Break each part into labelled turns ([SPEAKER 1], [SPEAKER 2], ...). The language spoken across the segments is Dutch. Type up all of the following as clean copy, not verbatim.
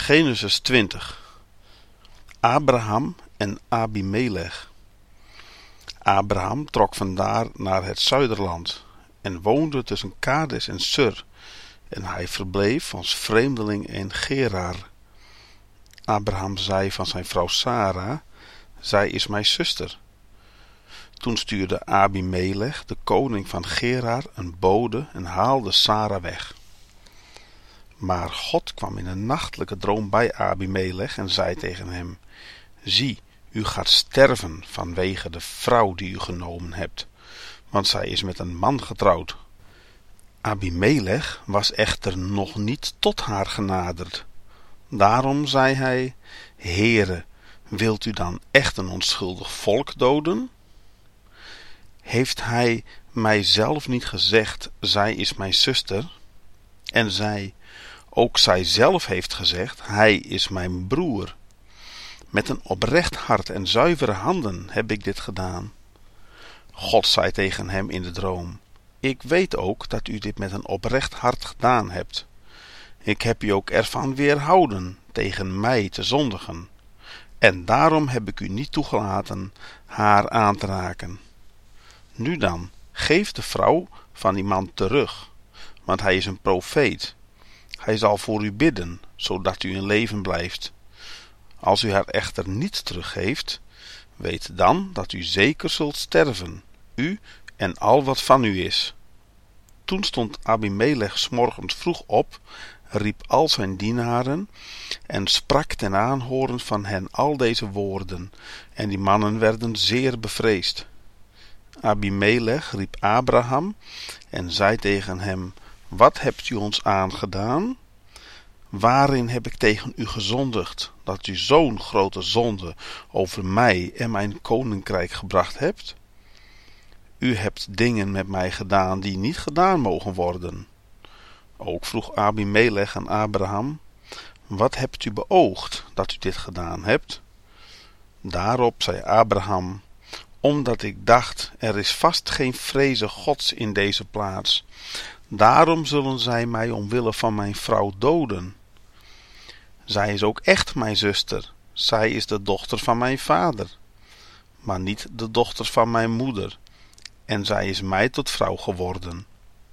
[SPEAKER 1] Genesis 20. Abraham en Abimelech. Abraham trok vandaar naar het zuiderland en woonde tussen Kades en Sur, en hij verbleef als vreemdeling in Gerar. Abraham zei van zijn vrouw Sara: zij is mijn zuster. Toen stuurde Abimelech, de koning van Gerar, een bode en haalde Sara weg. Maar God kwam in een nachtelijke droom bij Abimelech en zei tegen hem: zie, u gaat sterven vanwege de vrouw die u genomen hebt, want zij is met een man getrouwd. Abimelech was echter nog niet tot haar genaderd. Daarom zei hij: Heere, wilt u dan echt een onschuldig volk doden? Heeft hij mij zelf niet gezegd: zij is mijn zuster? En zij, ook zij zelf heeft gezegd: hij is mijn broer. Met een oprecht hart en zuivere handen heb ik dit gedaan. God zei tegen hem in de droom: ik weet ook dat u dit met een oprecht hart gedaan hebt. Ik heb u ook ervan weerhouden tegen mij te zondigen. En daarom heb ik u niet toegelaten haar aan te raken. Nu dan, geef de vrouw van die man terug, want hij is een profeet. Hij zal voor u bidden, zodat u in leven blijft. Als u haar echter niet teruggeeft, weet dan dat u zeker zult sterven, u en al wat van u is. Toen stond Abimelech 's morgens vroeg op, riep al zijn dienaren en sprak ten aanhoren van hen al deze woorden, en die mannen werden zeer bevreesd. Abimelech riep Abraham en zei tegen hem: wat hebt u ons aangedaan? Waarin heb ik tegen u gezondigd, dat u zo'n grote zonde over mij en mijn koninkrijk gebracht hebt? U hebt dingen met mij gedaan die niet gedaan mogen worden. Ook vroeg Abimelech aan Abraham: wat hebt u beoogd dat u dit gedaan hebt? Daarop zei Abraham: omdat ik dacht, er is vast geen vreze Gods in deze plaats. Daarom zullen zij mij omwille van mijn vrouw doden. Zij is ook echt mijn zuster. Zij is de dochter van mijn vader, maar niet de dochter van mijn moeder. En zij is mij tot vrouw geworden.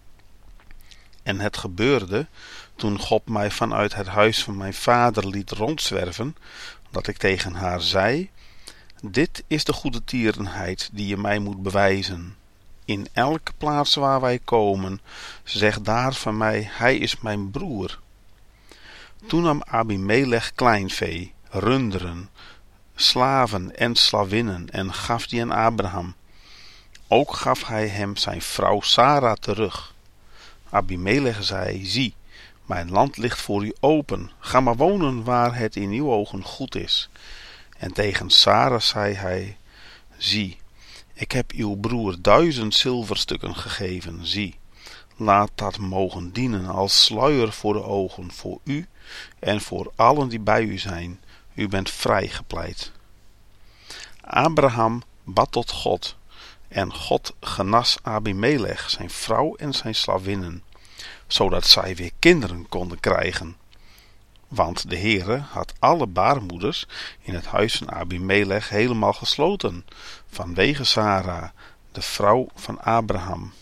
[SPEAKER 1] En het gebeurde, toen God mij vanuit het huis van mijn vader liet rondzwerven, dat ik tegen haar zei: dit is de goede tierenheid die je mij moet bewijzen. In elke plaats waar wij komen, zeg daar van mij: hij is mijn broer. Toen nam Abimelech kleinvee, runderen, slaven en slavinnen en gaf die aan Abraham. Ook gaf hij hem zijn vrouw Sara terug. Abimelech zei: zie, mijn land ligt voor u open, ga maar wonen waar het in uw ogen goed is. En tegen Sara zei hij: zie, ik heb uw broer 1000 zilverstukken gegeven, zie, laat dat mogen dienen als sluier voor de ogen, voor u en voor allen die bij u zijn. U bent vrijgepleit. Abraham bad tot God, en God genas Abimelech, zijn vrouw en zijn slavinnen, zodat zij weer kinderen konden krijgen. Want de Heere had alle baarmoeders in het huis van Abimelech helemaal gesloten, vanwege Sara, de vrouw van Abraham.